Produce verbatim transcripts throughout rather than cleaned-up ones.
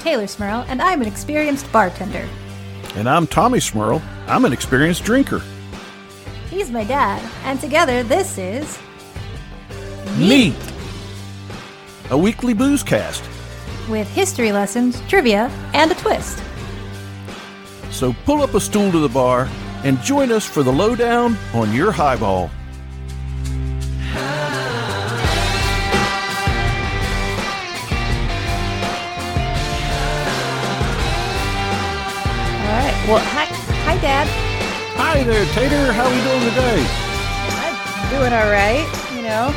Taylor Smurl, and I'm an experienced bartender. And I'm Tommy Smurl. I'm an experienced drinker. He's my dad, and together this is... Neat! A weekly booze cast. With history lessons, trivia, and a twist. So pull up a stool to the bar and join us for the lowdown on your highball. Well, hi, hi, Dad. Hi there, Tater. How we doing today? I'm doing all right, you know.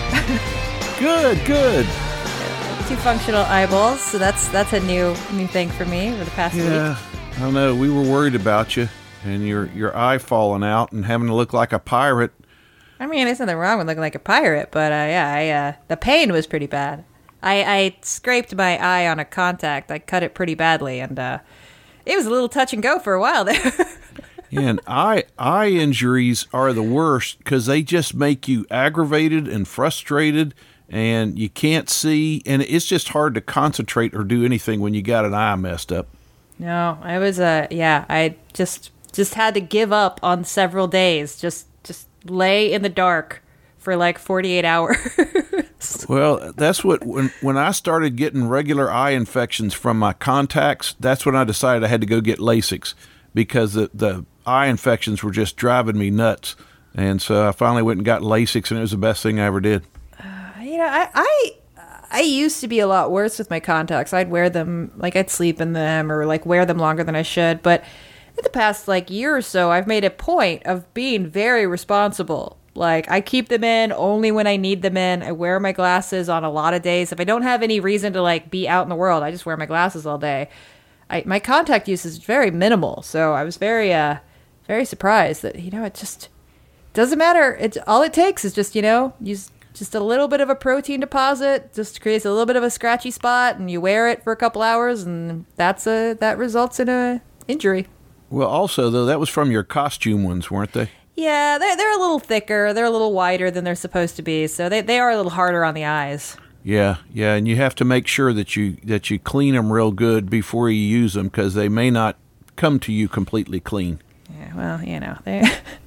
Good, good. Two functional eyeballs, so that's that's a new new thing for me over the past yeah, week. I don't know. We were worried about you and your your eye falling out and having to look like a pirate. I mean, there's nothing wrong with looking like a pirate, but uh, yeah, I, uh, the pain was pretty bad. I, I scraped my eye on a contact. I cut it pretty badly, and uh, it was a little touch and go for a while there. Yeah, and eye eye injuries are the worst because they just make you aggravated and frustrated, and you can't see, and it's just hard to concentrate or do anything when you got an eye messed up. No, I was uh yeah, I just just had to give up on several days. Just just lay in the dark for like forty-eight hours. Well, that's what, when when I started getting regular eye infections from my contacts, that's when I decided I had to go get LASIX because the, the eye infections were just driving me nuts. And so I finally went and got LASIX, and it was the best thing I ever did. Uh, you know, I, I I used to be a lot worse with my contacts. I'd wear them, like I'd sleep in them or like wear them longer than I should. But in the past like year or so, I've made a point of being very responsible. Like, I keep them in only when I need them in. I wear my glasses on a lot of days. If I don't have any reason to, like, be out in the world, I just wear my glasses all day. I, my contact use is very minimal, so I was very, uh, very surprised that, you know, it just doesn't matter. It's all it takes is just, you know, use just a little bit of a protein deposit, just creates a little bit of a scratchy spot, and you wear it for a couple hours, and that's a, that results in a injury. Well, also, though, that was from your costume ones, weren't they? Yeah, they're, they're a little thicker. They're a little wider than they're supposed to be, so they, they are a little harder on the eyes. Yeah, yeah, and you have to make sure that you that you clean them real good before you use them because they may not come to you completely clean. Yeah, well, you know, they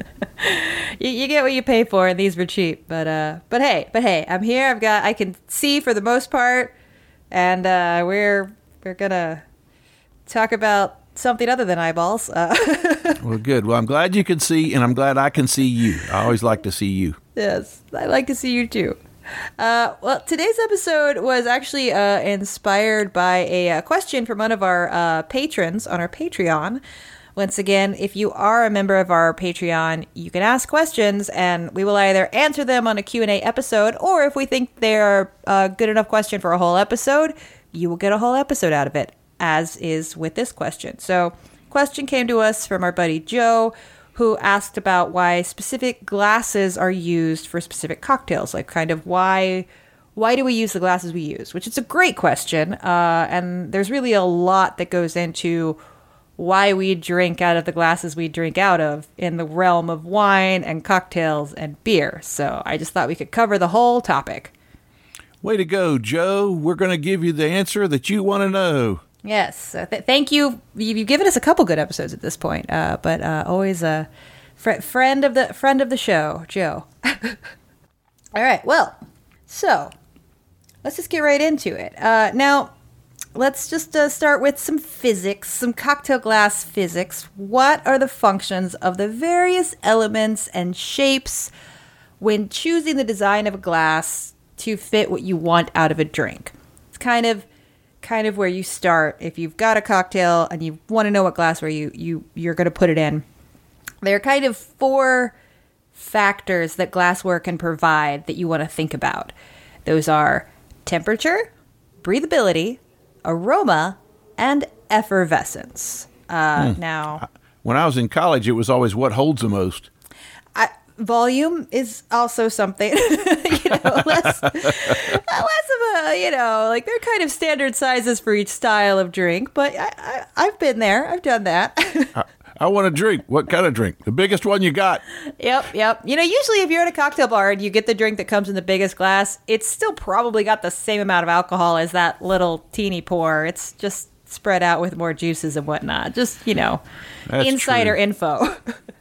you, you get what you pay for, and these were cheap. But uh, but hey, but hey, I'm here. I've got I can see for the most part, and uh, we're we're gonna talk about something other than eyeballs. Uh, well, good. Well, I'm glad you can see, and I'm glad I can see you. I always like to see you. Yes, I like to see you too. Uh, well, today's episode was actually uh, inspired by a, a question from one of our uh, patrons on our Patreon. Once again, if you are a member of our Patreon, you can ask questions, and we will either answer them on a Q and A episode, or if we think they're a good enough question for a whole episode, you will get a whole episode out of it, as is with this question. So, question came to us from our buddy Joe, who asked about why specific glasses are used for specific cocktails, like kind of why why do we use the glasses we use, which is a great question, uh, and there's really a lot that goes into why we drink out of the glasses we drink out of in the realm of wine and cocktails and beer. So I just thought we could cover the whole topic. Way to go, Joe. We're going to give you the answer that you want to know. Yes. Uh, th- thank you. You've given us a couple good episodes at this point, uh, but uh, always a fr- friend of the friend of the show, Joe. All right. Well, so let's just get right into it. Uh, now, let's just uh, start with some physics, some cocktail glass physics. What are the functions of the various elements and shapes when choosing the design of a glass to fit what you want out of a drink? It's kind of kind of where you start if you've got a cocktail and you want to know what glassware you, you, you're going to put it in. There are kind of four factors that glassware can provide that you want to think about. Those are temperature, breathability, aroma, and effervescence. Uh, hmm. Now, when I was in college, it was always what holds the most. I, volume is also something, you know, less, less of a, you know, like they're kind of standard sizes for each style of drink, but I, I, I've been there. I've done that. I, I want a drink. What kind of drink? The biggest one you got. Yep, yep. You know, usually if you're at a cocktail bar and you get the drink that comes in the biggest glass, it's still probably got the same amount of alcohol as that little teeny pour. It's just spread out with more juices and whatnot. Just, you know, That's insider true. info.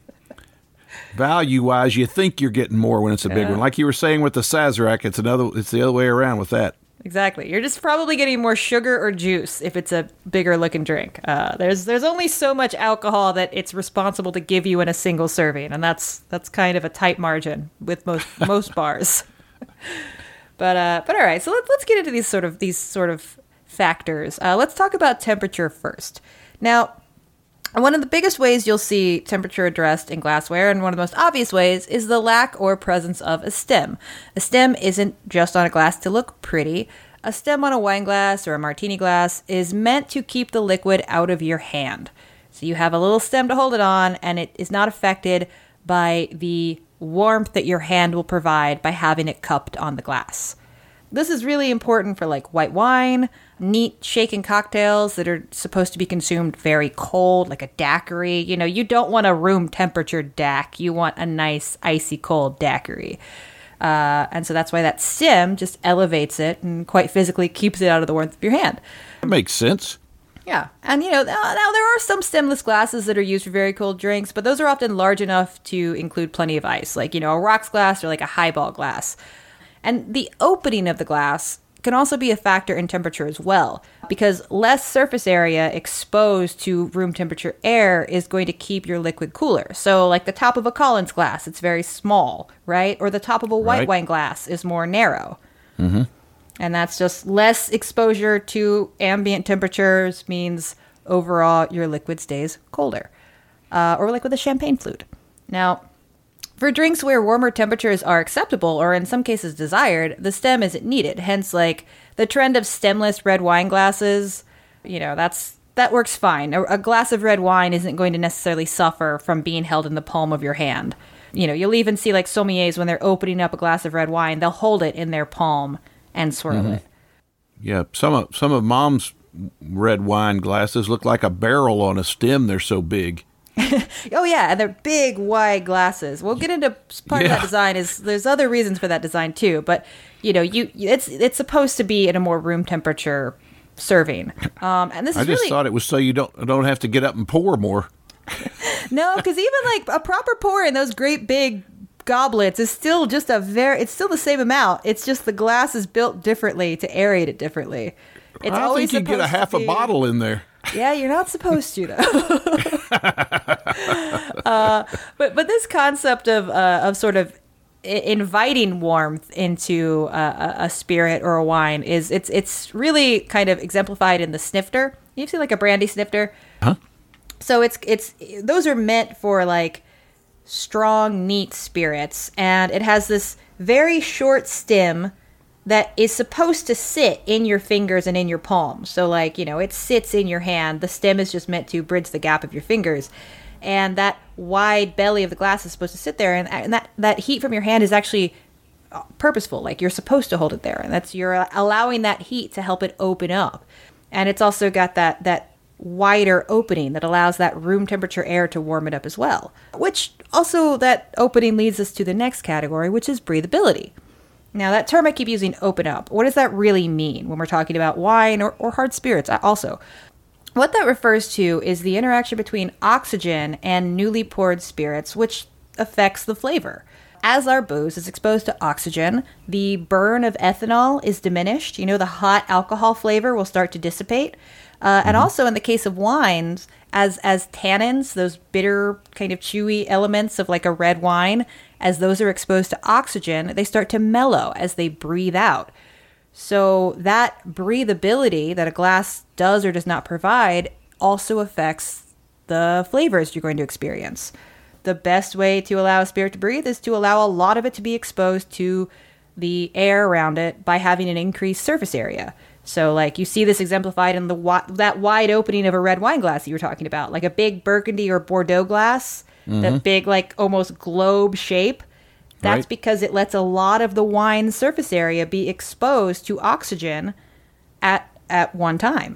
Value-wise, you think you're getting more when it's a big Yeah. one. Like you were saying with the Sazerac, it's another. It's the other way around with that. Exactly. You're just probably getting more sugar or juice if it's a bigger looking drink. Uh, there's there's only so much alcohol that it's responsible to give you in a single serving, and that's that's kind of a tight margin with most most bars. But uh, but all right. So let's let's get into these sort of these sort of factors. Uh, let's talk about temperature first. Now, one of the biggest ways you'll see temperature addressed in glassware, and one of the most obvious ways, is the lack or presence of a stem. A stem isn't just on a glass to look pretty. A stem on a wine glass or a martini glass is meant to keep the liquid out of your hand. So you have a little stem to hold it on, and it is not affected by the warmth that your hand will provide by having it cupped on the glass. This is really important for like white wine, neat shaken cocktails that are supposed to be consumed very cold, like a daiquiri. You know, you don't want a room temperature D A C. You want a nice icy cold daiquiri. Uh, and so that's why that stem just elevates it and quite physically keeps it out of the warmth of your hand. That makes sense. Yeah. And, you know, now there are some stemless glasses that are used for very cold drinks, but those are often large enough to include plenty of ice, like, you know, a rocks glass or like a highball glass. And the opening of the glass can also be a factor in temperature as well, because less surface area exposed to room temperature air is going to keep your liquid cooler. So like the top of a Collins glass, it's very small, right? Or the top of a white Right. wine glass is more narrow. Mm-hmm. And that's just less exposure to ambient temperatures means overall your liquid stays colder. Uh, or like with a champagne flute. Now, for drinks where warmer temperatures are acceptable or in some cases desired, the stem isn't needed. Hence, like the trend of stemless red wine glasses, you know, that's that works fine. A, a glass of red wine isn't going to necessarily suffer from being held in the palm of your hand. You know, you'll even see like sommeliers when they're opening up a glass of red wine, they'll hold it in their palm and swirl Mm-hmm. it. Yeah, some of some of Mom's red wine glasses look like a barrel on a stem. They're so big. Oh yeah, and they're big, wide glasses. We'll get into part of Yeah. that design. Is there's other reasons for that design too, but you know, you it's it's supposed to be in a more room temperature serving. Um, and this I is just really thought it was so you don't don't have to get up and pour more. no, because even like a proper pour in those great big goblets is still just a very. It's still the same amount. It's just the glass is built differently to aerate it differently. It's I always think you get a supposed to half a be- bottle in there. Yeah, you're not supposed to, though. uh, but but this concept of uh, of sort of I- inviting warmth into uh, a, a spirit or a wine is it's it's really kind of exemplified in the snifter. You've seen like a brandy snifter, Huh? so it's it's those are meant for like strong, neat spirits, and it has this very short stem that is supposed to sit in your fingers and in your palm. So like, you know, it sits in your hand. The stem is just meant to bridge the gap of your fingers. And that wide belly of the glass is supposed to sit there. And, and that, that heat from your hand is actually purposeful. Like you're supposed to hold it there. And that's, you're allowing that heat to help it open up. And it's also got that, that wider opening that allows that room temperature air to warm it up as well. Which also that opening leads us to the next category, which is breathability. Now, that term I keep using, open up, what does that really mean when we're talking about wine or, or hard spirits also? What that refers to is the interaction between oxygen and newly poured spirits, which affects the flavor. As our booze is exposed to oxygen, the burn of ethanol is diminished. You know, the hot alcohol flavor will start to dissipate. Uh, and also in the case of wines, as as tannins, those bitter kind of chewy elements of like a red wine, as those are exposed to oxygen, they start to mellow as they breathe out. So that breathability that a glass does or does not provide also affects the flavors you're going to experience. The best way to allow a spirit to breathe is to allow a lot of it to be exposed to the air around it by having an increased surface area. So like you see this exemplified in the wi- that wide opening of a red wine glass you were talking about, like a big Burgundy or Bordeaux glass, mm-hmm. that big like almost globe shape. That's Right. because it lets a lot of the wine's surface area be exposed to oxygen at at one time.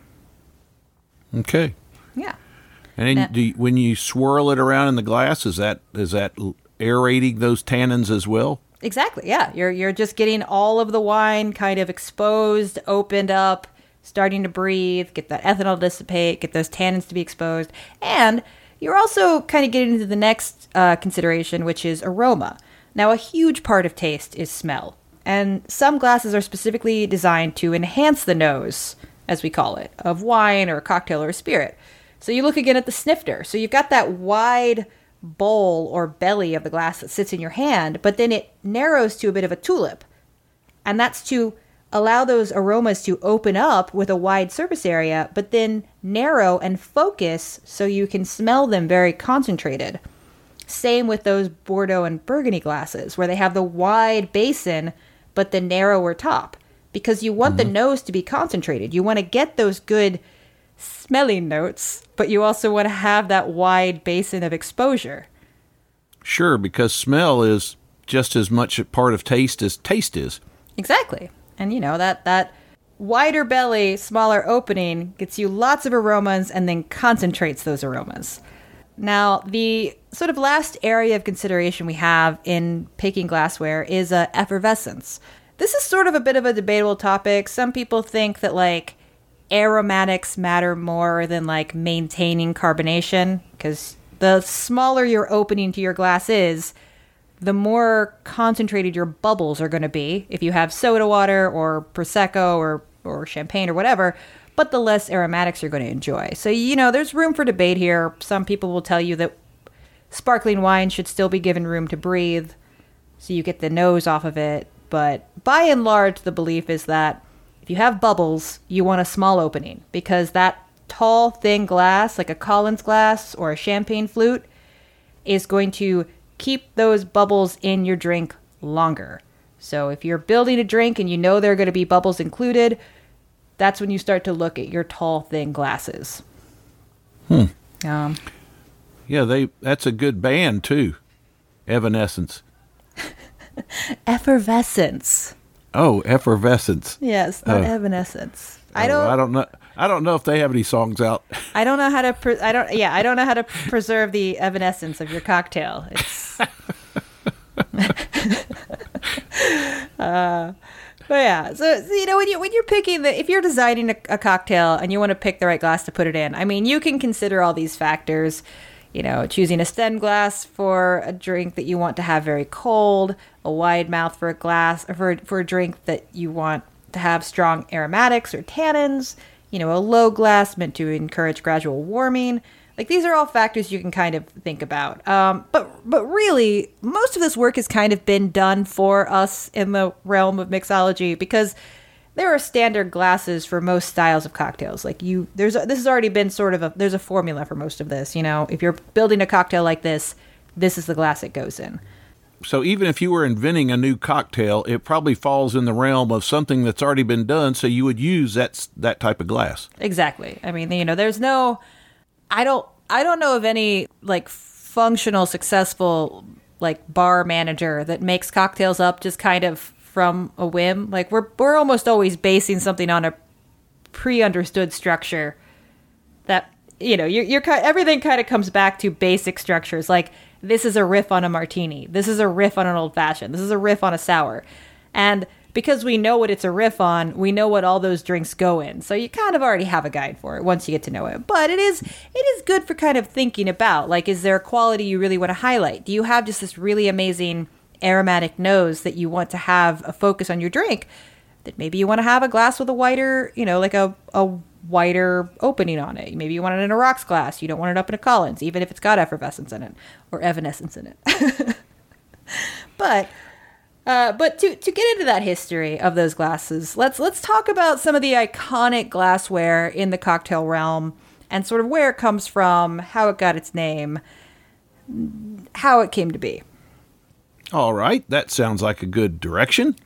Okay. Yeah. And then Now- do you, when you swirl it around in the glass, is that is that l- aerating those tannins as well? Exactly. Yeah. You're you're just getting all of the wine kind of exposed, opened up, starting to breathe, get that ethanol to dissipate, get those tannins to be exposed. And you're also kind of getting into the next uh, consideration, which is aroma. Now, a huge part of taste is smell. And some glasses are specifically designed to enhance the nose, as we call it, of wine or a cocktail or a spirit. So you look again at the snifter. So you've got that wide bowl or belly of the glass that sits in your hand, but then it narrows to a bit of a tulip. And that's to allow those aromas to open up with a wide surface area, but then narrow and focus so you can smell them very concentrated. Same with those Bordeaux and Burgundy glasses, where they have the wide basin, but the narrower top. Because you want mm-hmm. the nose to be concentrated. You want to get those good smelling notes, but you also want to have that wide basin of exposure. Sure, because smell is just as much a part of taste as taste is. Exactly. And, you know, that, that wider belly, smaller opening gets you lots of aromas and then concentrates those aromas. Now, the sort of last area of consideration we have in picking glassware is uh, effervescence. This is sort of a bit of a debatable topic. Some people think that, like, aromatics matter more than, like, maintaining carbonation, because the smaller your opening to your glass is, the more concentrated your bubbles are going to be if you have soda water or Prosecco or, or champagne or whatever, but the less aromatics you're going to enjoy. So, you know, there's room for debate here. Some people will tell you that sparkling wine should still be given room to breathe so you get the nose off of it. But by and large, the belief is that if you have bubbles, you want a small opening, because that tall, thin glass, like a Collins glass or a champagne flute, is going to keep those bubbles in your drink longer. So if you're building a drink and you know there are going to be bubbles included, that's when you start to look at your tall, thin glasses. Hmm. Um, yeah, they that's a good band, too. Evanescence. Effervescence. Oh, effervescence. Yes, not oh. evanescence. Oh, I don't. I don't know. I don't know if they have any songs out. I don't know how to. Pre- I don't. Yeah, I don't know how to preserve the evanescence of your cocktail. It's. uh, but yeah, so, so you know when you when you're picking the if you're designing a, a cocktail and you want to pick the right glass to put it in, I mean you can consider all these factors. You know, choosing a stem glass for a drink that you want to have very cold, a wide mouth for a glass, or for, for a drink that you want to have strong aromatics or tannins, you know, a low glass meant to encourage gradual warming. Like, these are all factors you can kind of think about. Um, but but really, most of this work has kind of been done for us in the realm of mixology, because there are standard glasses for most styles of cocktails. Like you, there's a, this has already been sort of a, there's a formula for most of this. You know, if you're building a cocktail like this, this is the glass it goes in. So even if you were inventing a new cocktail, it probably falls in the realm of something that's already been done. So you would use that that type of glass. Exactly. I mean, you know, there's no, I don't, I don't know of any like functional, successful like bar manager that makes cocktails up just kind of from a whim. Like we're we're almost always basing something on a pre-understood structure that, you know, you're, you're everything kind of comes back to basic structures. Like, this is a riff on a martini. This is a riff on an old fashioned. This is a riff on a sour. And because we know what it's a riff on, we know what all those drinks go in. So you kind of already have a guide for it once you get to know it. But it is it is good for kind of thinking about, like, is there a quality you really want to highlight? Do you have just this really amazing aromatic nose that you want to have a focus on your drink? That maybe you want to have a glass with a wider, you know, like a, a wider opening on it. Maybe you want it in a rocks glass. You don't want it up in a Collins, even if it's got effervescence in it or evanescence in it. but uh, but to to get into that history of those glasses, let's let's talk about some of the iconic glassware in the cocktail realm and sort of where it comes from, how it got its name, how it came to be. All right, that sounds like a good direction.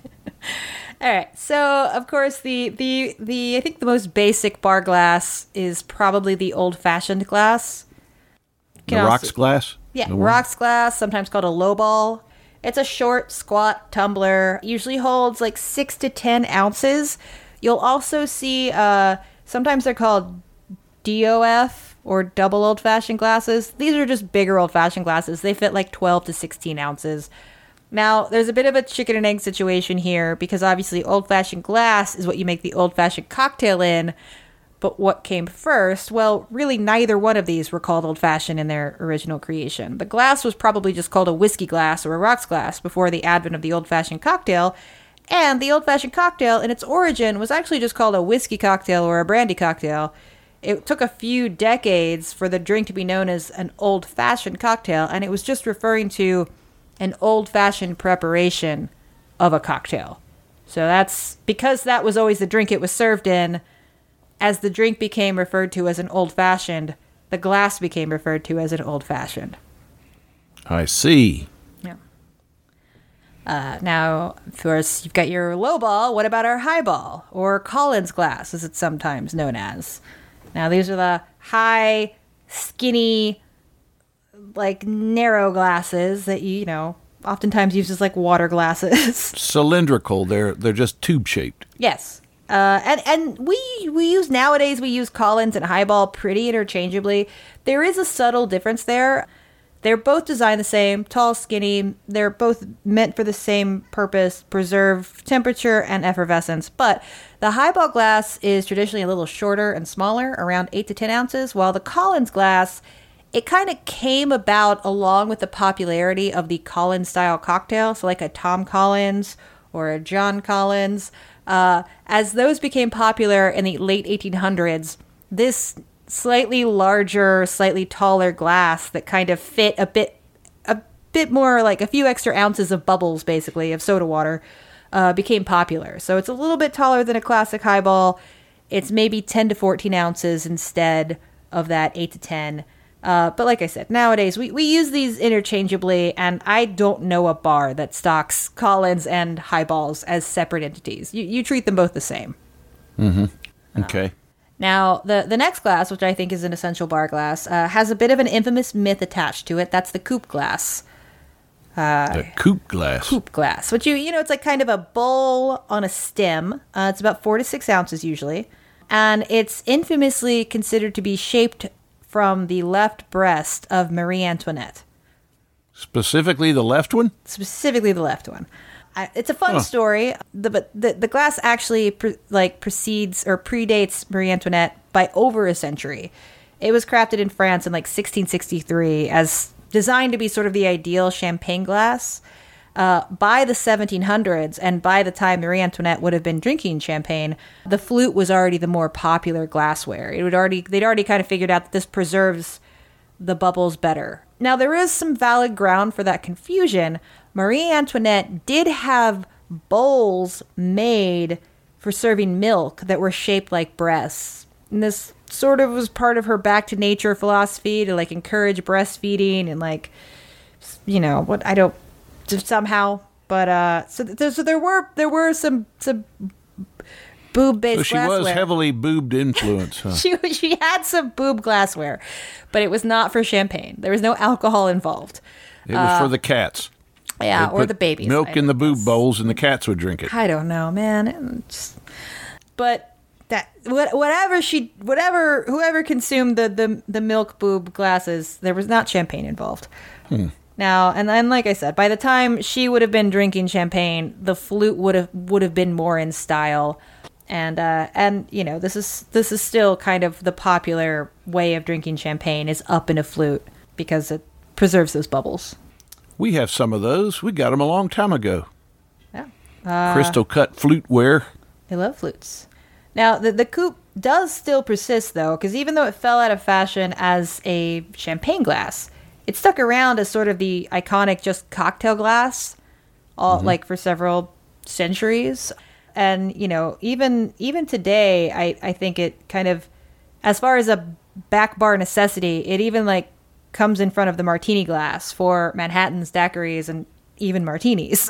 All right, so of course the, the the I think the most basic bar glass is probably the old-fashioned glass. The rocks also, glass? Yeah, rocks glass, sometimes called a lowball. It's a short, squat tumbler. Usually holds like six to ten ounces. You'll also see, uh, sometimes they're called D O F or double old-fashioned glasses. These are just bigger old-fashioned glasses. They fit like twelve to sixteen ounces. Now, there's a bit of a chicken and egg situation here because obviously old-fashioned glass is what you make the old-fashioned cocktail in. But what came first? Well, really neither one of these were called old-fashioned in their original creation. The glass was probably just called a whiskey glass or a rocks glass before the advent of the old-fashioned cocktail. And the old-fashioned cocktail, in its origin, was actually just called a whiskey cocktail or a brandy cocktail. It took a few decades for the drink to be known as an old-fashioned cocktail, and it was just referring to an old-fashioned preparation of a cocktail. So that's because that was always the drink it was served in. As the drink became referred to as an old-fashioned, the glass became referred to as an old-fashioned. I see. Yeah. Uh, now, of course, you've got your lowball. What about our highball, or Collins glass, as it's sometimes known as? Now, these are the high, skinny, like, narrow glasses that you, you know, oftentimes use as, like, water glasses. Cylindrical. They're they're just tube-shaped. Yes. Uh, and and we we use nowadays we use Collins and highball pretty interchangeably. There is a subtle difference there. They're both designed the same, tall, skinny. They're both meant for the same purpose, preserve temperature and effervescence. But the highball glass is traditionally a little shorter and smaller, around eight to ten ounces, while the Collins glass, it kind of came about along with the popularity of the Collins style cocktail, so like a Tom Collins or a John Collins. Uh, as those became popular in the late eighteen hundreds, this slightly larger, slightly taller glass that kind of fit a bit, a bit more like a few extra ounces of bubbles, basically, of soda water, uh, became popular. So it's a little bit taller than a classic highball. It's maybe ten to fourteen ounces instead of that eight to ten. Uh, but like I said, nowadays we, we use these interchangeably, and I don't know a bar that stocks Collins and highballs as separate entities. You you treat them both the same. Mm-hmm. Okay. Uh, now, the, the next glass, which I think is an essential bar glass, uh, has a bit of an infamous myth attached to it. That's the coupe glass. Uh, the coupe glass. Coupe glass, which you you know, it's like kind of a bowl on a stem. Uh, it's about four to six ounces usually, and it's infamously considered to be shaped from the left breast of Marie Antoinette. Specifically the left one? Specifically the left one. I, it's a fun huh. story, the, but the, the glass actually pre, like precedes or predates Marie Antoinette by over a century. It was crafted in France in like sixteen sixty-three as designed to be sort of the ideal champagne glass. Uh, by the seventeen hundreds, and by the time Marie Antoinette would have been drinking champagne, the flute was already the more popular glassware. It would already they'd already kind of figured out that this preserves the bubbles better. Now, there is some valid ground for that confusion. Marie Antoinette did have bowls made for serving milk that were shaped like breasts. And this sort of was part of her back to nature philosophy to like encourage breastfeeding and like, you know, what I don't somehow, but uh, so there, so there were there were some some boob based. So she glassware. was heavily boobed influenced. Huh? she she had some boob glassware, but it was not for champagne. There was no alcohol involved. It was uh, for the cats. Yeah, They'd or put the babies. Milk I in the boob guess. bowls, and the cats would drink it. I don't know, man. It just, but that what, whatever she whatever whoever consumed the, the the milk boob glasses, there was not champagne involved. Hmm. Now, and then, like I said, by the time she would have been drinking champagne, the flute would have would have been more in style, and uh, and you know, this is this is still kind of the popular way of drinking champagne is up in a flute because it preserves those bubbles. We have some of those. We got them a long time ago. Yeah, uh, Crystal cut fluteware. I love flutes. Now, the the coupe does still persist though, because even though it fell out of fashion as a champagne glass, it stuck around as sort of the iconic just cocktail glass, all mm-hmm. like for several centuries. And, you know, even even today, I, I think it kind of, as far as a back bar necessity, it even like comes in front of the martini glass for Manhattans, daiquiris, and even martinis.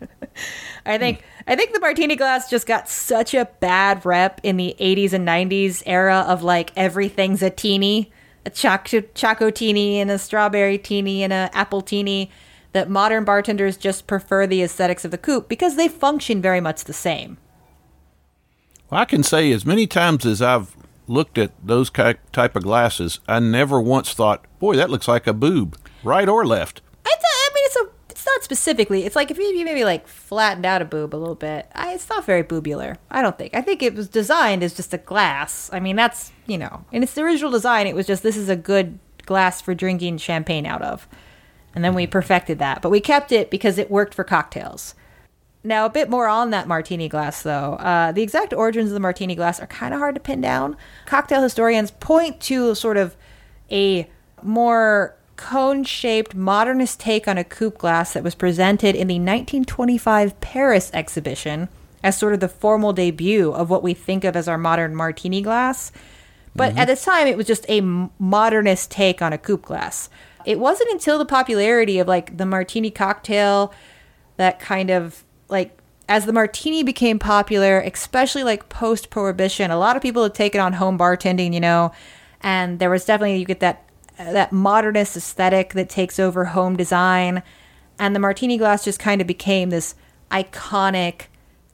I think mm. I think the martini glass just got such a bad rep in the eighties and nineties era of like everything's a teeny. A choco, choco teeny and a strawberry teeny and a apple teeny, that modern bartenders just prefer the aesthetics of the coupe because they function very much the same. Well, I can say as many times as I've looked at those type of glasses, I never once thought, boy, that looks like a boob, right or left. I, th- I mean, it's a it's not specifically. It's like if you, you maybe like flattened out a boob a little bit, I, it's not very boobular. I don't think. I think it was designed as just a glass. I mean, that's, you know, in its original design, it was just, this is a good glass for drinking champagne out of. And then we perfected that. But we kept it because it worked for cocktails. Now, a bit more on that martini glass, though. Uh, the exact origins of the martini glass are kind of hard to pin down. Cocktail historians point to sort of a more cone-shaped modernist take on a coupe glass that was presented in the nineteen twenty-five Paris exhibition as sort of the formal debut of what we think of as our modern martini glass. But mm-hmm. at the time, it was just a modernist take on a coupe glass. It wasn't until the popularity of like the martini cocktail that kind of like, as the martini became popular, especially like post-prohibition, a lot of people had taken on home bartending, you know, and there was definitely, you get that that modernist aesthetic that takes over home design, and the martini glass just kind of became this iconic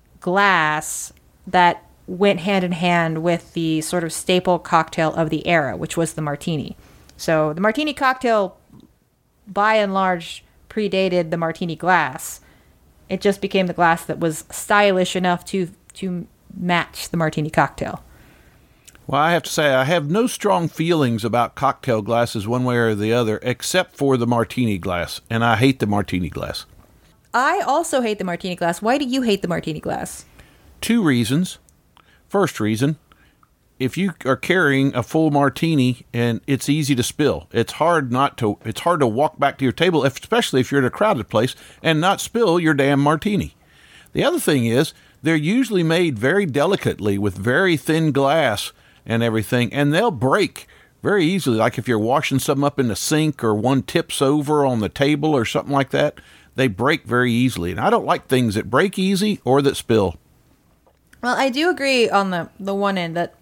glass that went hand in hand with the sort of staple cocktail of the era, which was the martini. So the martini cocktail, by and large, predated the martini glass. It just became the glass that was stylish enough to to match the martini cocktail. Well, I have to say, I have no strong feelings about cocktail glasses one way or the other, except for the martini glass, and I hate the martini glass. I also hate the martini glass. Why do you hate the martini glass? Two reasons. First reason, if you are carrying a full martini and it's easy to spill, it's hard not to, it's hard to walk back to your table, especially if you're at a crowded place, and not spill your damn martini. The other thing is, they're usually made very delicately with very thin glass and everything, and they'll break very easily. Like if you're washing something up in the sink or one tips over on the table or something like that, they break very easily. And I don't like things that break easy or that spill. Well, I do agree on the, the one end that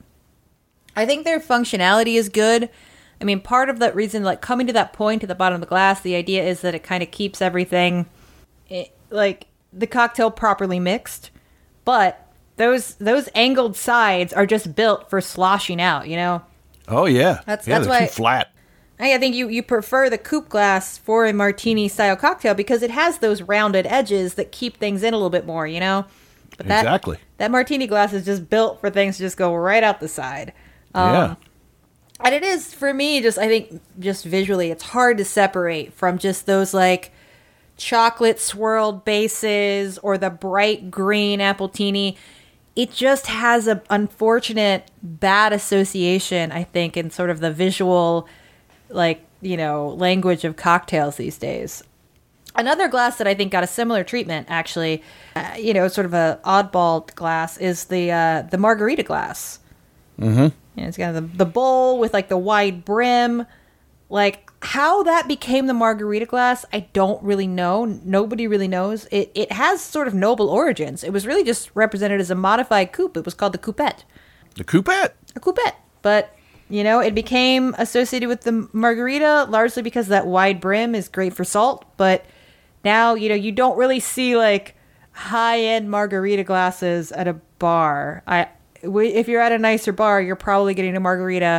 I think their functionality is good. I mean, part of that reason, like coming to that point at the bottom of the glass, the idea is that it kind of keeps everything, it, like the cocktail properly mixed. But those those angled sides are just built for sloshing out, you know? Oh, yeah. That's, yeah, that's they're why too flat. I think you, you prefer the coupe glass for a martini-style cocktail because it has those rounded edges that keep things in a little bit more, you know? But that, exactly. That martini glass is just built for things to just go right out the side. Um, yeah. And it is, for me, just, I think, just visually, it's hard to separate from just those, like, chocolate swirled bases or the bright green appletini. It just has an unfortunate bad association, I think, in sort of the visual, like, you know, language of cocktails these days. Another glass that I think got a similar treatment, actually, uh, you know, sort of a oddball glass, is the uh, the margarita glass. Mm-hmm. And it's kind of the, the bowl with like the wide brim. Like how that became the margarita glass, I don't really know. Nobody really knows. It it has sort of noble origins. It was really just represented as a modified coupe. It was called the coupette. The coupette? A coupette. But, you know, it became associated with the margarita largely because that wide brim is great for salt. But now, you know, you don't really see like high-end margarita glasses at a bar. I If you're at a nicer bar, you're probably getting a margarita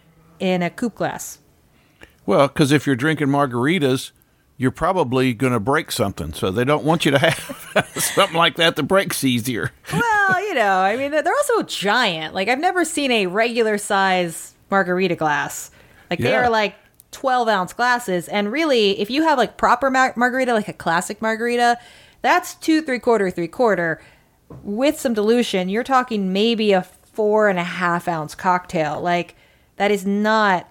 in a coupe glass. Well, because if you're drinking margaritas, you're probably going to break something. So they don't want you to have something like that that breaks easier. Well, you know, I mean, they're also giant. Like, I've never seen a regular size margarita glass. Like, they Yeah. are like twelve ounce glasses. And really, if you have like proper mar- margarita, like a classic margarita, that's two, three quarter, three quarter. With some dilution, you're talking maybe a four and a half ounce cocktail. Like, that is not,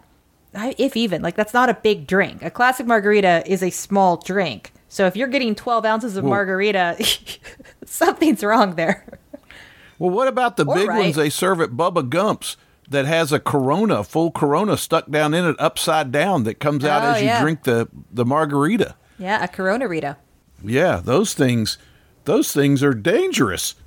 if even, like, that's not a big drink. A classic margarita is a small drink. So if you're getting twelve ounces of Well, margarita, something's wrong there. Well, what about the Or big right. ones they serve at Bubba Gump's that has a Corona, full Corona stuck down in it upside down that comes out Oh, as you yeah. drink the, the margarita? Yeah, a Corona Rita. Yeah, those things, those things are dangerous.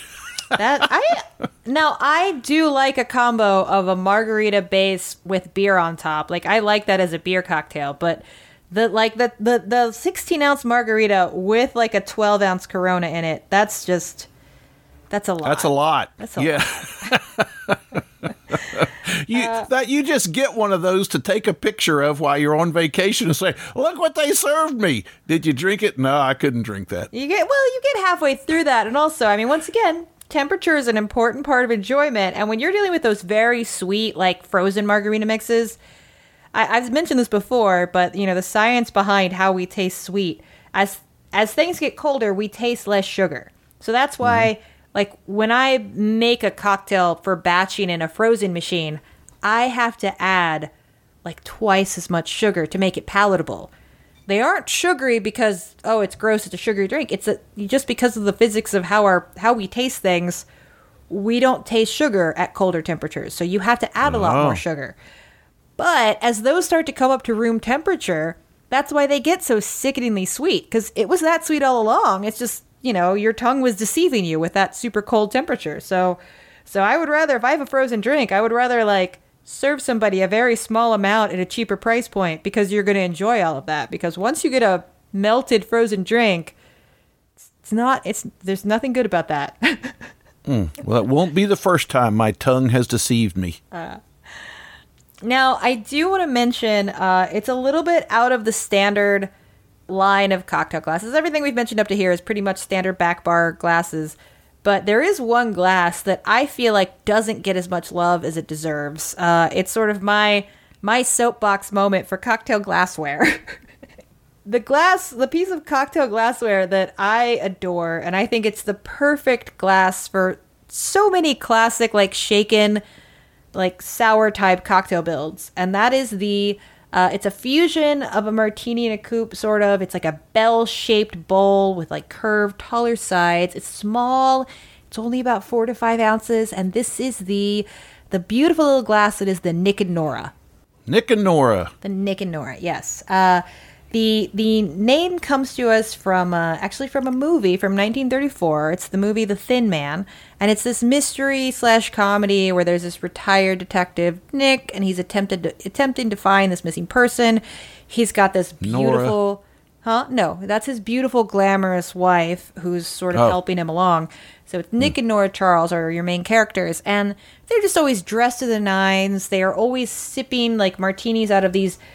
That I now I do like a combo of a margarita base with beer on top. Like I like that as a beer cocktail, but the like the the, the sixteen ounce margarita with like a twelve ounce Corona in it, that's just that's a lot. That's a lot. That's a yeah. you Uh, that you just get one of those to take a picture of while you're on vacation and say, "Look what they served me." Did you drink it? No, I couldn't drink that. You get well, you get halfway through that, and also, I mean, once again, temperature is an important part of enjoyment. And when you're dealing with those very sweet, like frozen margarita mixes, I, I've mentioned this before, but you know, the science behind how we taste sweet as as things get colder, we taste less sugar. So that's why, mm-hmm. like when I make a cocktail for batching in a frozen machine, I have to add like twice as much sugar to make it palatable. They aren't sugary because, oh, it's gross, it's a sugary drink. It's a, just because of the physics of how our how we taste things, we don't taste sugar at colder temperatures. So you have to add a lot Oh. more sugar. But as those start to come up to room temperature, that's why they get so sickeningly sweet, because it was that sweet all along. It's just, you know, your tongue was deceiving you with that super cold temperature. So, so I would rather, if I have a frozen drink, I would rather like serve somebody a very small amount at a cheaper price point, because you're going to enjoy all of that. Because once you get a melted frozen drink, it's, it's not, it's, there's nothing good about that. Mm. Well, it won't be the first time my tongue has deceived me. Uh, now, I do want to mention, uh, it's a little bit out of the standard line of cocktail glasses. Everything we've mentioned up to here is pretty much standard back bar glasses. But there is one glass that I feel like doesn't get as much love as it deserves. Uh, it's sort of my my soapbox moment for cocktail glassware. The glass, the piece of cocktail glassware that I adore, and I think it's the perfect glass for so many classic, like shaken, like sour type cocktail builds. And that is the, uh, it's a fusion of a martini and a coupe, sort of. It's like a bell-shaped bowl with like curved, taller sides. It's small. It's only about four to five ounces. And this is the, the beautiful little glass that is the Nick and Nora. Nick and Nora. The Nick and Nora, yes. Uh, The the name comes to us from uh, actually from a movie from nineteen thirty-four. It's the movie The Thin Man, and it's this mystery slash comedy where there's this retired detective Nick, and he's attempted to, attempting to find this missing person. He's got this beautiful, Nora. huh? No, that's his beautiful, glamorous wife who's sort of Oh. helping him along. So it's Nick and Nora Charles are your main characters, and they're just always dressed to the nines. They are always sipping like martinis out of these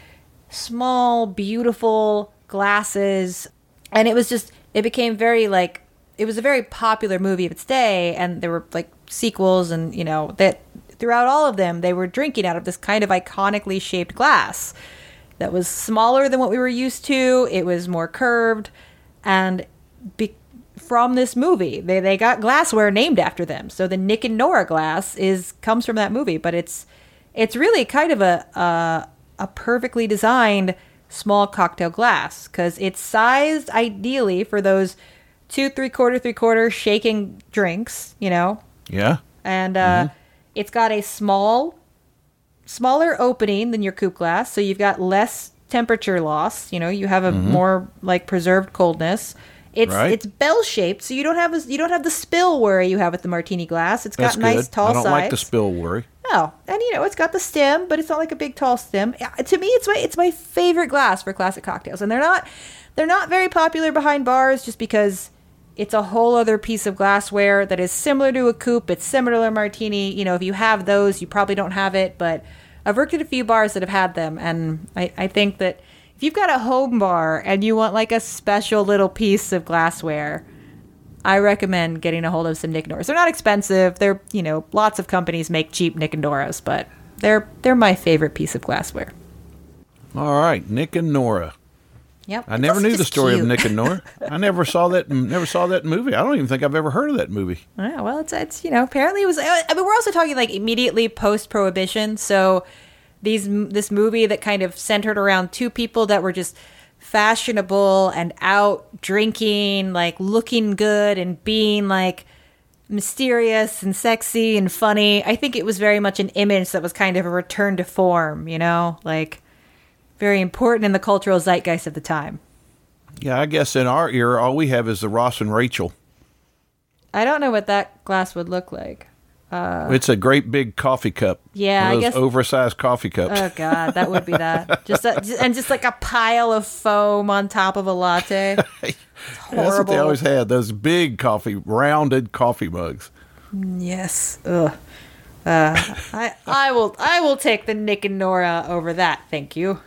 small, beautiful glasses. And it was just, it became very like, it was a very popular movie of its day. And there were like sequels, and, you know, that throughout all of them, they were drinking out of this kind of iconically shaped glass that was smaller than what we were used to. It was more curved. And be- from this movie, they, they got glassware named after them. So the Nick and Nora glass is comes from that movie, but it's it's really kind of a uh, a perfectly designed small cocktail glass, because it's sized ideally for those two, three quarter, three quarter shaking drinks, you know? Yeah. And uh, Mm-hmm. it's got a small, smaller opening than your coupe glass. So you've got less temperature loss. You know, you have a Mm-hmm. more like preserved coldness. It's Right. it's bell shaped, so you don't have a, you don't have the spill worry you have with the martini glass. It's got That's nice good. tall I don't sides. like the spill worry. Oh, and you know, it's got the stem, but it's not like a big tall stem. Yeah, to me, it's my it's my favorite glass for classic cocktails, and they're not they're not very popular behind bars just because it's a whole other piece of glassware that is similar to a coupe. It's similar to a martini. You know, if you have those, you probably don't have it. But I've worked at a few bars that have had them, and I, I think that if you've got a home bar and you want like a special little piece of glassware, I recommend getting a hold of some Nick and Noras. They're not expensive. They're, you know, lots of companies make cheap Nick and Noras, but they're they're my favorite piece of glassware. All right, Nick and Nora. Yep. I It's never also knew the just story cute. of Nick and Nora. I never saw that. Never saw that movie. I don't even think I've ever heard of that movie. Yeah, well, it's it's you know, apparently it was. I mean, we're also talking like immediately post Prohibition, so these this movie that kind of centered around two people that were just fashionable and out drinking, like looking good and being like mysterious and sexy and funny. I think it was very much an image that was kind of a return to form, you know, like very important in the cultural zeitgeist of the time. Yeah, I guess in our era, all we have is the Ross and Rachel. I don't know what that glass would look like. Uh, It's a great big coffee cup. Yeah, One of I those guess- oversized coffee cups. Oh God, that would be that. Just a, and just like a pile of foam on top of a latte. It's That's what they horrible. always had. Those big coffee, rounded coffee mugs. Yes. Ugh. Uh, I I will I will take the Nick and Nora over that. Thank you.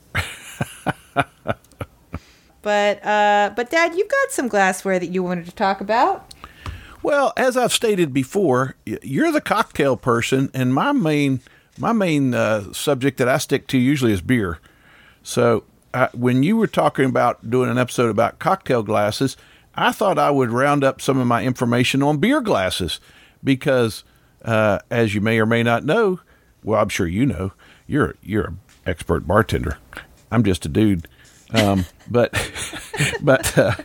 But uh, but Dad, you've got some glassware that you wanted to talk about. Well, as I've stated before, you're the cocktail person, and my main my main uh, subject that I stick to usually is beer. So uh, when you were talking about doing an episode about cocktail glasses, I thought I would round up some of my information on beer glasses because, uh, as you may or may not know, well, I'm sure you know, you're you're an expert bartender. I'm just a dude. Um, but, but, uh,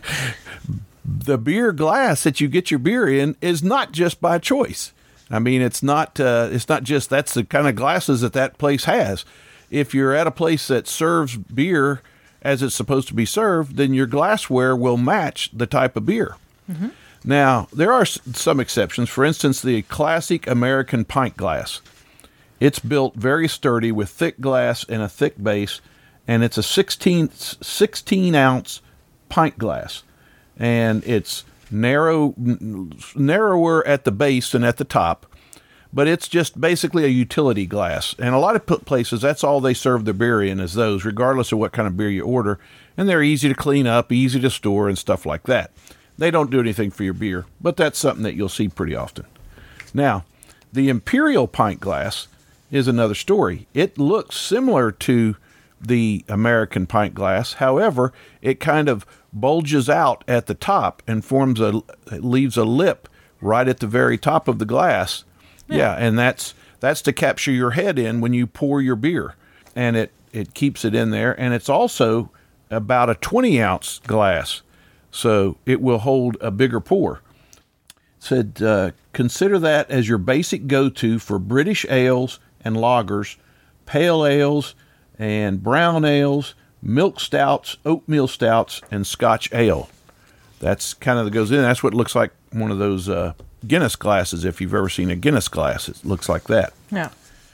the beer glass that you get your beer in is not just by choice. I mean, it's not, uh, it's not just, that's the kind of glasses that that place has. If you're at a place that serves beer as it's supposed to be served, then your glassware will match the type of beer. Mm-hmm. Now, there are some exceptions. For instance, the classic American pint glass. It's built very sturdy with thick glass and a thick base, and it's a sixteen ounce pint glass, and it's narrow, narrower at the base than at the top, but it's just basically a utility glass. And a lot of places, that's all they serve their beer in is those, regardless of what kind of beer you order, and they're easy to clean up, easy to store, and stuff like that. They don't do anything for your beer, but that's something that you'll see pretty often. Now, the Imperial pint glass is another story. It looks similar to the American pint glass. However, it kind of bulges out at the top and forms a, it leaves a lip right at the very top of the glass. Yeah. yeah, and that's that's to capture your head in when you pour your beer, and it it keeps it in there. And it's also about a twenty ounce glass, so it will hold a bigger pour. It said uh, consider that as your basic go-to for British ales and lagers, pale ales and brown ales, milk stouts, oatmeal stouts, and Scotch ale. That's kind of that goes in. That's what it looks like, one of those uh, Guinness glasses. If you've ever seen a Guinness glass, it looks like that. Yeah.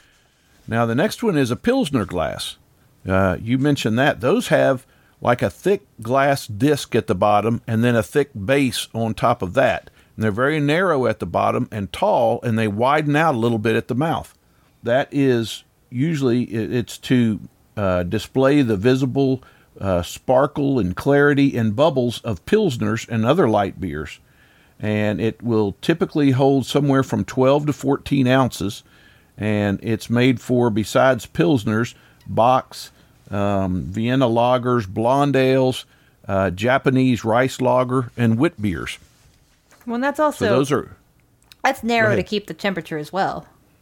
Now, the next one is a Pilsner glass. Uh, you mentioned that. Those have like a thick glass disc at the bottom and then a thick base on top of that. And they're very narrow at the bottom and tall, and they widen out a little bit at the mouth. That is usually, it's to uh, display the visible uh, sparkle and clarity and bubbles of Pilsners and other light beers. And it will typically hold somewhere from twelve to fourteen ounces. And it's made for, besides Pilsners, Bocks, um, Vienna lagers, blonde ales, uh, Japanese rice lager, and wit beers. Well, that's also, so those are, that's narrow to keep the temperature as well.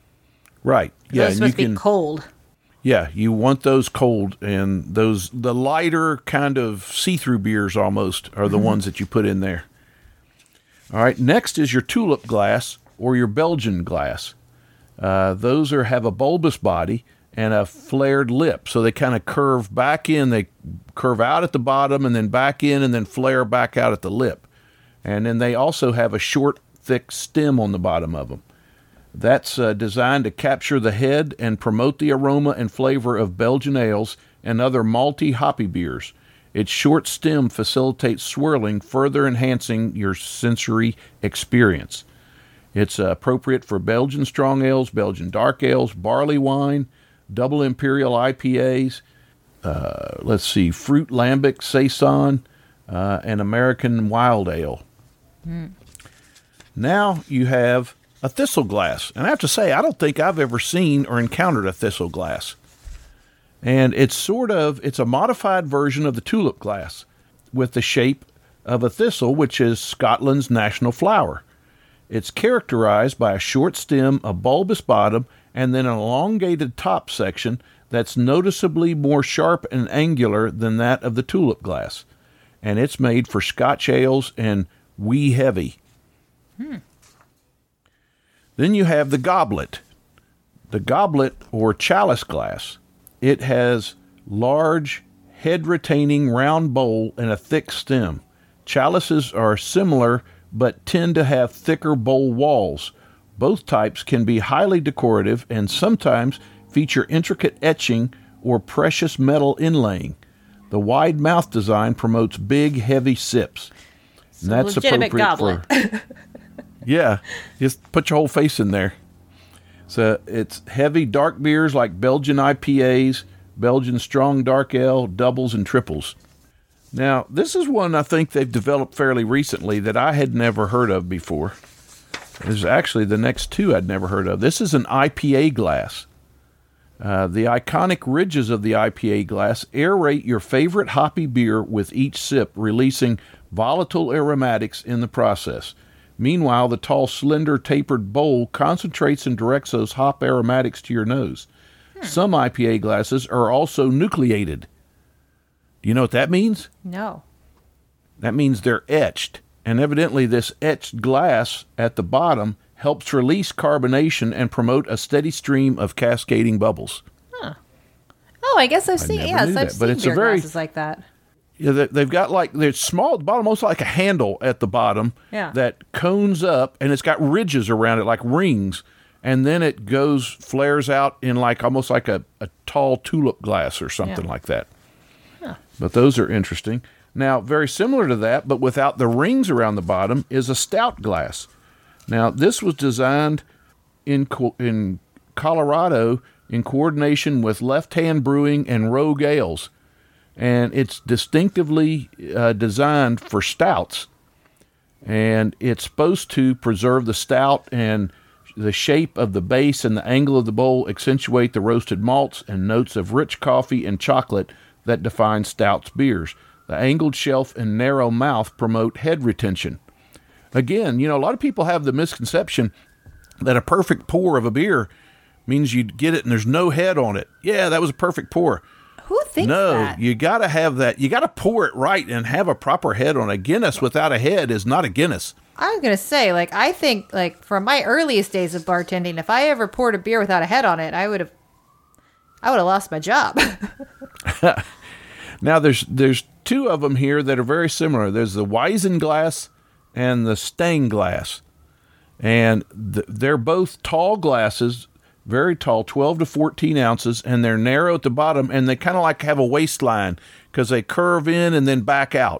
Right. Yeah. Those are supposed to be cold. Yeah, you want those cold, and those the lighter kind of see-through beers almost are the mm-hmm. ones that you put in there. All right. Next is your tulip glass or your Belgian glass. Uh, those are have a bulbous body and a flared lip, so they kind of curve back in. They curve out at the bottom and then back in and then flare back out at the lip. And then they also have a short, thick stem on the bottom of them. That's uh, designed to capture the head and promote the aroma and flavor of Belgian ales and other malty hoppy beers. Its short stem facilitates swirling, further enhancing your sensory experience. It's uh, appropriate for Belgian strong ales, Belgian dark ales, barley wine, double imperial I P As, uh, let's see, fruit lambic, saison, uh, and American wild ale. Mm. Now you have a thistle glass. And I have to say, I don't think I've ever seen or encountered a thistle glass. And it's sort of, it's a modified version of the tulip glass with the shape of a thistle, which is Scotland's national flower. It's characterized by a short stem, a bulbous bottom, and then an elongated top section that's noticeably more sharp and angular than that of the tulip glass. And it's made for Scotch ales and wee heavy. Hmm. Then you have the goblet. The goblet or chalice glass. It has large, head-retaining round bowl and a thick stem. Chalices are similar but tend to have thicker bowl walls. Both types can be highly decorative and sometimes feature intricate etching or precious metal inlaying. The wide mouth design promotes big, heavy sips. And that's legitimate appropriate goblet. for... Yeah, just put your whole face in there. So it's heavy dark beers like Belgian I P As, Belgian Strong Dark Ale, doubles and triples. Now, this is one I think they've developed fairly recently that I had never heard of before. This is actually the next two I'd never heard of. This is an I P A glass. Uh, the iconic ridges of the I P A glass aerate your favorite hoppy beer with each sip, releasing volatile aromatics in the process. Meanwhile, the tall, slender, tapered bowl concentrates and directs those hop aromatics to your nose. Hmm. Some I P A glasses are also nucleated. Do you know what that means? No. That means they're etched. And evidently this etched glass at the bottom helps release carbonation and promote a steady stream of cascading bubbles. Huh. Oh, I guess I've I seen, never yes, knew I've that, but seen it's a beer very- glasses like that. Yeah, they- they've got like, they're small at the bottom, almost like a handle at the bottom Yeah. that cones up, and it's got ridges around it like rings, and then it goes, flares out in like almost like a, a tall tulip glass or something Yeah. like that. Huh. But those are interesting. Now, very similar to that, but without the rings around the bottom, is a stout glass. Now, this was designed in Co- in Colorado in coordination with Left Hand Brewing and Rogue Ales, and it's distinctively uh, designed for stouts, and it's supposed to preserve the stout, and the shape of the base and the angle of the bowl accentuate the roasted malts and notes of rich coffee and chocolate that define stouts beers. The angled shelf and narrow mouth promote head retention. Again, you know, a lot of people have the misconception that a perfect pour of a beer means you get it and there's no head on it. Yeah, that was a perfect pour. Who thinks no, that? you got to have that. You got to pour it right and have a proper head on it. A Guinness without a head is not a Guinness. I was gonna say, like, I think, like, from my earliest days of bartending, if I ever poured a beer without a head on it, I would have, I would have lost my job. Now, there's there's two of them here that are very similar. There's the Weizen glass and the Stang glass, and th- they're both tall glasses, very tall, twelve to fourteen ounces, and they're narrow at the bottom, and they kind of like have a waistline because they curve in and then back out.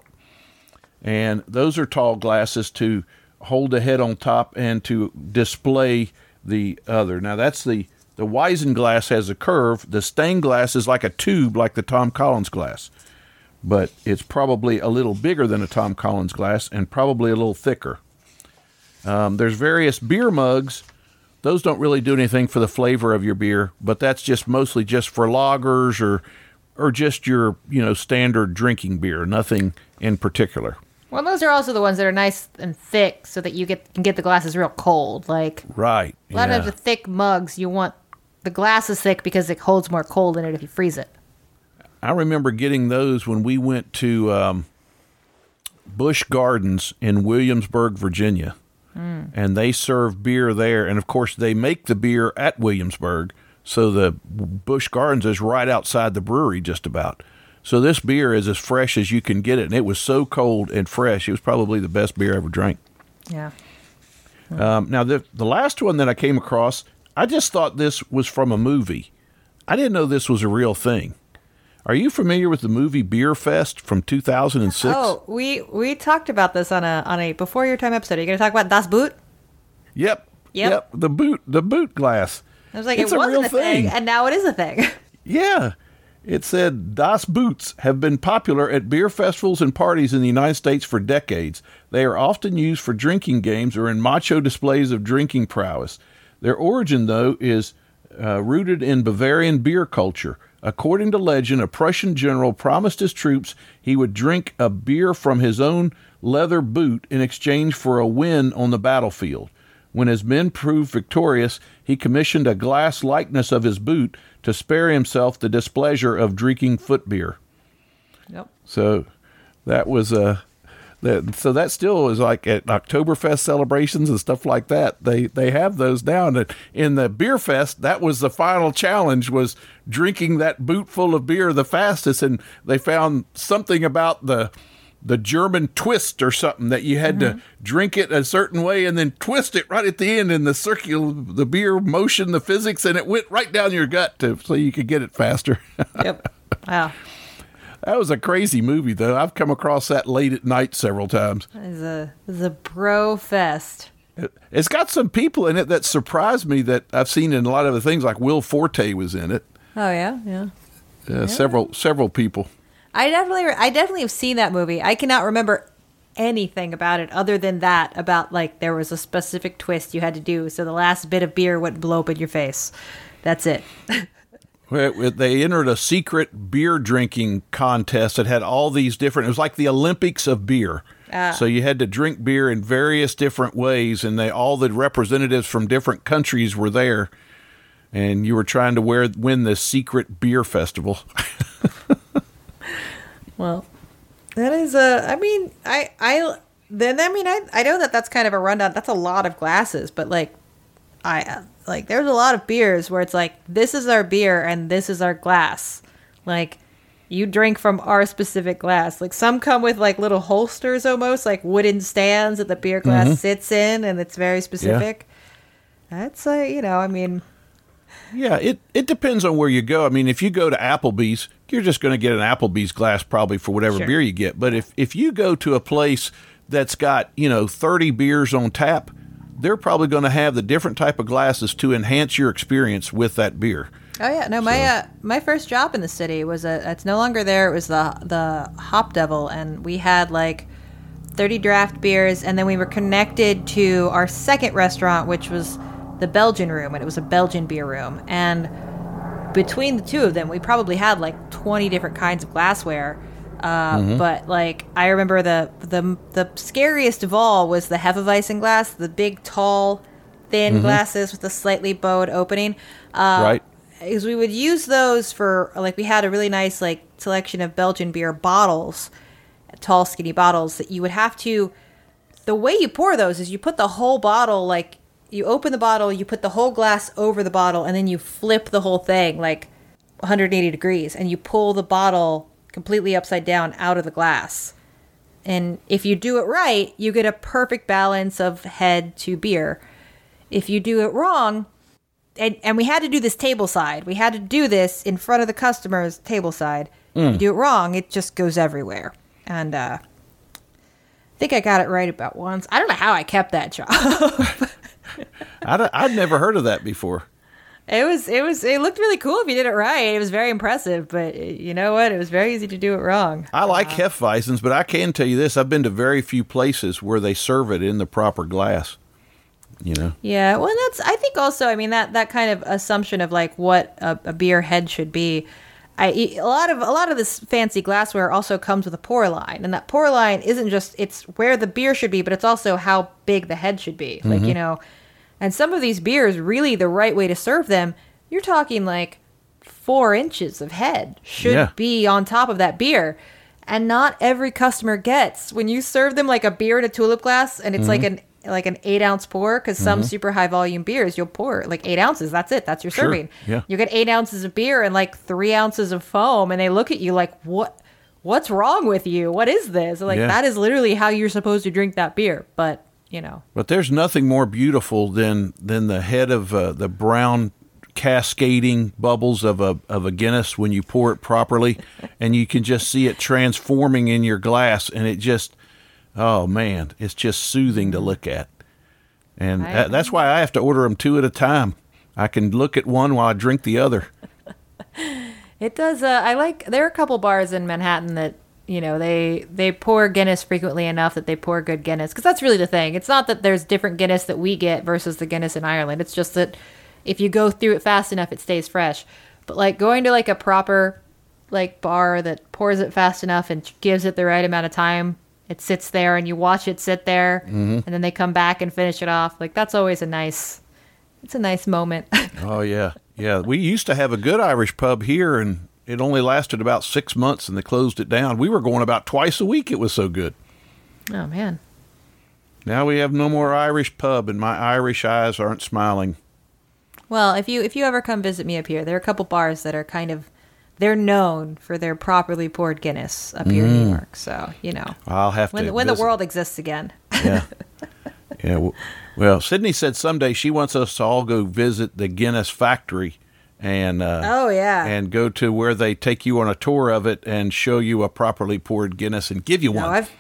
And those are tall glasses to hold the head on top and to display the other. Now, that's the, the Weizen glass has a curve. The Stang glass is like a tube, like the Tom Collins glass. But it's probably a little bigger than a Tom Collins glass and probably a little thicker. Um, there's various beer mugs. Those don't really do anything for the flavor of your beer, but that's just mostly just for lagers or or just your, you know, standard drinking beer, nothing in particular. Well, those are also the ones that are nice and thick so that you get can get the glasses real cold. Like, Right. a lot yeah. of the thick mugs, you want the glass is thick because it holds more cold in it if you freeze it. I remember getting those when we went to um, Busch Gardens in Williamsburg, Virginia. Mm. And they serve beer there. And, of course, they make the beer at Williamsburg. So the Busch Gardens is right outside the brewery just about. So this beer is as fresh as you can get it. And it was so cold and fresh. It was probably the best beer I ever drank. Yeah. Um, now, the, the last one that I came across, I just thought this was from a movie. I didn't know this was a real thing. Are you familiar with the movie Beer Fest from two thousand six? Oh, we we talked about this on a on a Before Your Time episode. Are you going to talk about Das Boot? Yep. Yep. Yep. The boot, the boot glass. I was like, It's it a wasn't real a thing, thing. and now it is a thing. Yeah. It said, Das Boots have been popular at beer festivals and parties in the United States for decades. They are often used for drinking games or in macho displays of drinking prowess. Their origin, though, is uh, rooted in Bavarian beer culture. According to legend, a Prussian general promised his troops he would drink a beer from his own leather boot in exchange for a win on the battlefield. When his men proved victorious, he commissioned a glass likeness of his boot to spare himself the displeasure of drinking foot beer. Yep. So that was a that. So that still is like at Oktoberfest celebrations and stuff like that. They they have those now. And in the beer fest, that was the final challenge, was drinking that boot full of beer the fastest. And they found something about the the German twist or something that you had mm-hmm. to drink it a certain way and then twist it right at the end in the circular, the beer motion, the physics, and it went right down your gut to so you could get it faster. Yep. Wow. That was a crazy movie, though. I've come across that late at night several times. It is a, it is a bro fest. It, it's got some people in it that surprised me that I've seen in a lot of the things, like Will Forte was in it. Oh yeah, yeah. Uh, yeah. Several several people. I definitely, I definitely have seen that movie. I cannot remember anything about it other than that, about like there was a specific twist you had to do, so the last bit of beer wouldn't blow up in your face. That's it. Well, they entered a secret beer drinking contest that had all these different. It was like the Olympics of beer. Ah. So you had to drink beer in various different ways, and they all the representatives from different countries were there, and you were trying to wear, win this secret beer festival. Well, that is a. I mean, I I then I mean I I know that that's kind of a rundown. That's a lot of glasses, but like, I like there's a lot of beers where it's like, this is our beer and this is our glass. Like, you drink from our specific glass. Like, some come with like little holsters, almost like wooden stands that the beer glass mm-hmm. sits in, and it's very specific. Yeah. That's like, you know, I mean. Yeah, it, it depends on where you go. I mean, if you go to Applebee's, you're just going to get an Applebee's glass probably for whatever sure. beer you get. But if, if you go to a place that's got, you know, thirty beers on tap, they're probably going to have the different type of glasses to enhance your experience with that beer. Oh yeah, no, my so. uh, my first job in the city was a. It's no longer there. It was the the Hop Devil, and we had like thirty draft beers, and then we were connected to our second restaurant, which was the Belgian room, and it was a Belgian beer room. And between the two of them, we probably had like twenty different kinds of glassware. Uh, mm-hmm. But like, I remember the the the scariest of all was the Hefeweizen glass, the big, tall, thin mm-hmm. glasses with a slightly bowed opening. Uh, right. Because we would use those for, like, we had a really nice like selection of Belgian beer bottles, tall, skinny bottles that you would have to. The way you pour those is you put the whole bottle, like, you open the bottle, you put the whole glass over the bottle, and then you flip the whole thing like one hundred eighty degrees, and you pull the bottle completely upside down out of the glass. And if you do it right, you get a perfect balance of head to beer. If you do it wrong, and, and we had to do this table side. We had to do this in front of the customers table side. Mm. If you do it wrong, it just goes everywhere. And uh, I think I got it right about once. I don't know how I kept that job. I'd, I'd never heard of that before. It was, it was, it looked really cool if you did it right. It was very impressive, but you know what? It was very easy to do it wrong. I like uh, Hefeweizens, but I can tell you this. I've been to very few places where they serve it in the proper glass, you know? Yeah. Well, that's, I think also, I mean, that, that kind of assumption of like what a, a beer head should be. I, a lot of, a lot of this fancy glassware also comes with a pour line, and that pour line isn't just, it's where the beer should be, but it's also how big the head should be. Mm-hmm. Like, you know, and some of these beers, really the right way to serve them, you're talking like four inches of head should yeah. be on top of that beer. And not every customer gets, when you serve them like a beer in a tulip glass, and it's mm-hmm. like an like an eight ounce pour, because some mm-hmm. super high volume beers, you'll pour like eight ounces. That's it. That's your sure. serving. Yeah. You get eight ounces of beer and like three ounces of foam, and they look at you like, what? What's wrong with you? What is this? Like, yeah. that is literally how you're supposed to drink that beer. But you know. But there's nothing more beautiful than than the head of uh, the brown cascading bubbles of a of a Guinness when you pour it properly, and you can just see it transforming in your glass, and it just, oh man, it's just soothing to look at. And that, that's why I have to order them two at a time. I can look at one while I drink the other. It does. Uh, I like. There are a couple bars in Manhattan that, you know, they they pour Guinness frequently enough that they pour good Guinness, because that's really the thing. It's not that there's different Guinness that we get versus the Guinness in Ireland. It's just that if you go through it fast enough, it stays fresh. But like going to like a proper like bar that pours it fast enough and gives it the right amount of time, it sits there and you watch it sit there, mm-hmm. and then they come back and finish it off. Like, that's always a nice, it's a nice moment. Oh yeah, yeah. We used to have a good Irish pub here, and it only lasted about six months, and they closed it down. We were going about twice a week. It was so good. Oh, man. Now we have no more Irish pub, and my Irish eyes aren't smiling. Well, if you if you ever come visit me up here, there are a couple bars that are kind of, they're known for their properly poured Guinness up here mm. in New York. So, you know. I'll have when, to When visit. the world exists again. Yeah. Yeah. Well, well, Sydney said someday she wants us to all go visit the Guinness factory. And uh, oh yeah, and go to where they take you on a tour of it and show you a properly poured Guinness and give you no, one. I've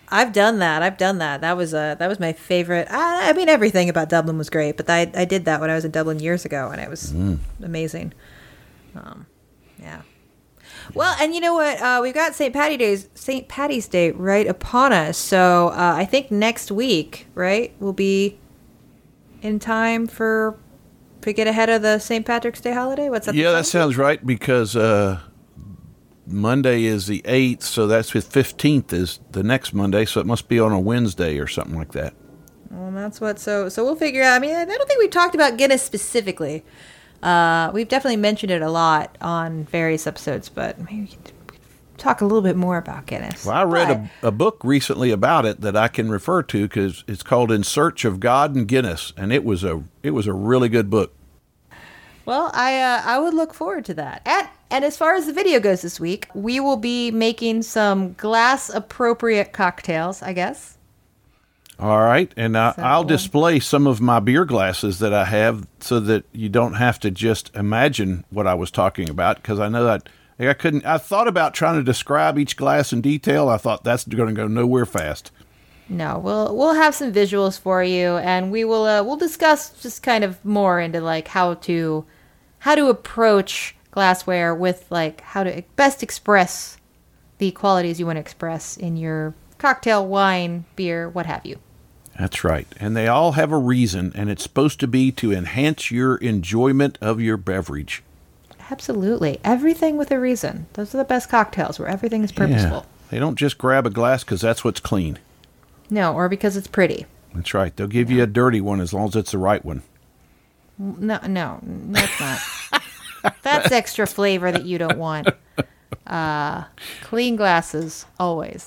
I've done that. I've done that. That was uh, that was my favorite. I, I mean, everything about Dublin was great, but I I did that when I was in Dublin years ago, and it was mm. amazing. Um, yeah. Well, and you know what? Uh, we've got Saint Patty's Day, Saint Patty's Day right upon us. So uh, I think next week, right, will be in time for to get ahead of the Saint Patrick's Day holiday. What's that? Yeah, that sounds right because uh, Monday is the eighth, so that's the fifteenth is the next Monday. So it must be on a Wednesday or something like that. Well, that's what. So so we'll figure out. I mean, I don't think we've talked about Guinness specifically. Uh, we've definitely mentioned it a lot on various episodes, but maybe we can talk a little bit more about Guinness. Well, I read a, a book recently about it that I can refer to because it's called In Search of God and Guinness, and it was a it was a really good book. Well, I uh, I would look forward to that. And, and as far as the video goes this week, we will be making some glass-appropriate cocktails, I guess. All right, and I, So- I'll display some of my beer glasses that I have so that you don't have to just imagine what I was talking about, because I know that I couldn't. I thought about trying to describe each glass in detail. I thought that's going to go nowhere fast. No, we'll we'll have some visuals for you, and we will uh, we'll discuss just kind of more into like how to how to approach glassware with like how to best express the qualities you want to express in your cocktail, wine, beer, what have you. That's right, and they all have a reason, and it's supposed to be to enhance your enjoyment of your beverage. Absolutely, everything with a reason. Those are the best cocktails where everything is purposeful. Yeah. They don't just grab a glass because that's what's clean. No, or because it's pretty. That's right. They'll give you a dirty one as long as it's the right one. No, no, that's not. That's extra flavor that you don't want. Uh, clean glasses, always.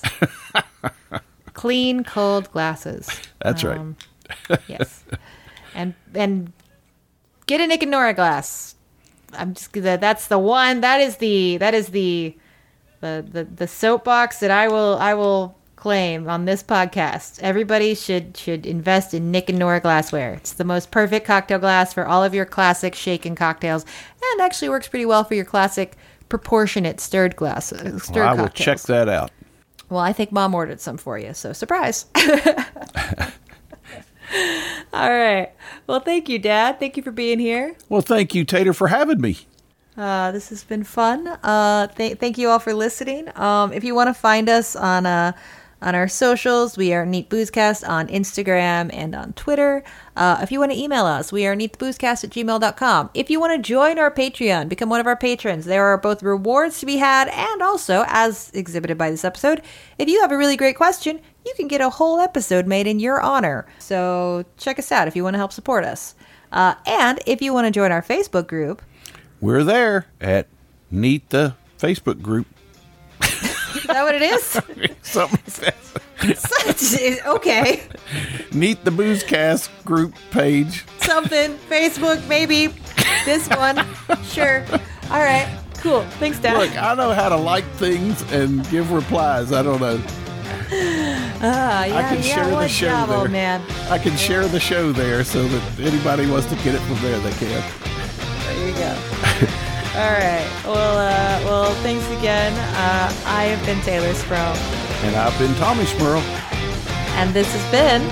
Clean, cold glasses. That's um, right. Yes. And and get a Nick and Nora glass. I'm just that that's the one. That is the that is the the the, the soapbox that I will I will claim on this podcast. Everybody should should invest in Nick and Nora glassware. It's the most perfect cocktail glass for all of your classic shaken cocktails, and actually works pretty well for your classic proportionate stirred glass. Uh, stirred Well, I will cocktails. check that out. Well, I think Mom ordered some for you, so surprise. All right. Well, thank you, Dad. Thank you for being here. Well, thank you, Tater, for having me. Uh, this has been fun. Uh, th- thank you all for listening. Um, if you want to find us on uh, on our socials, we are Neat Boozecast on Instagram and on Twitter. Uh, if you want to email us, we are neattheboozecast at gmail dot com. If you want to join our Patreon, become one of our patrons, there are both rewards to be had and also, as exhibited by this episode, if you have a really great question, you can get a whole episode made in your honor. So check us out if you want to help support us. Uh, and if you want to join our Facebook group, We're there at Neat the Facebook group. is that what it is? Something Such- okay. Neat the Boozecast group page. Something. Facebook, maybe. This one. Sure. All right. Cool. Thanks, Dad. Look, I know how to like things and give replies. I don't know. Ah, yeah, I can yeah, share the one show job, there. old man. I can share the show there so that anybody wants to get it from there, they can. There you go. All right. Well, uh, well, thanks again. Uh, I have been Taylor Sprome, And I've been Tommy Smurl. and this has been.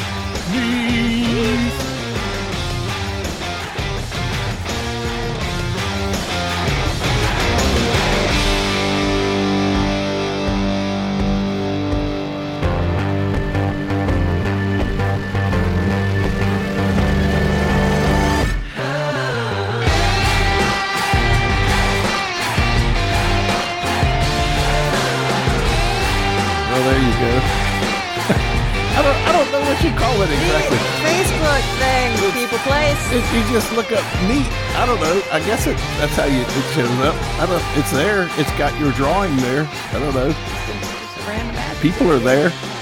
Well, there you go. I don't, I don't know what you call it exactly. Facebook thing, people, place. If you just look up Neat, I don't know. I guess it, that's how you it shows up. I don't. It's there. It's got your drawing there. I don't know. Just a random ad. People are there.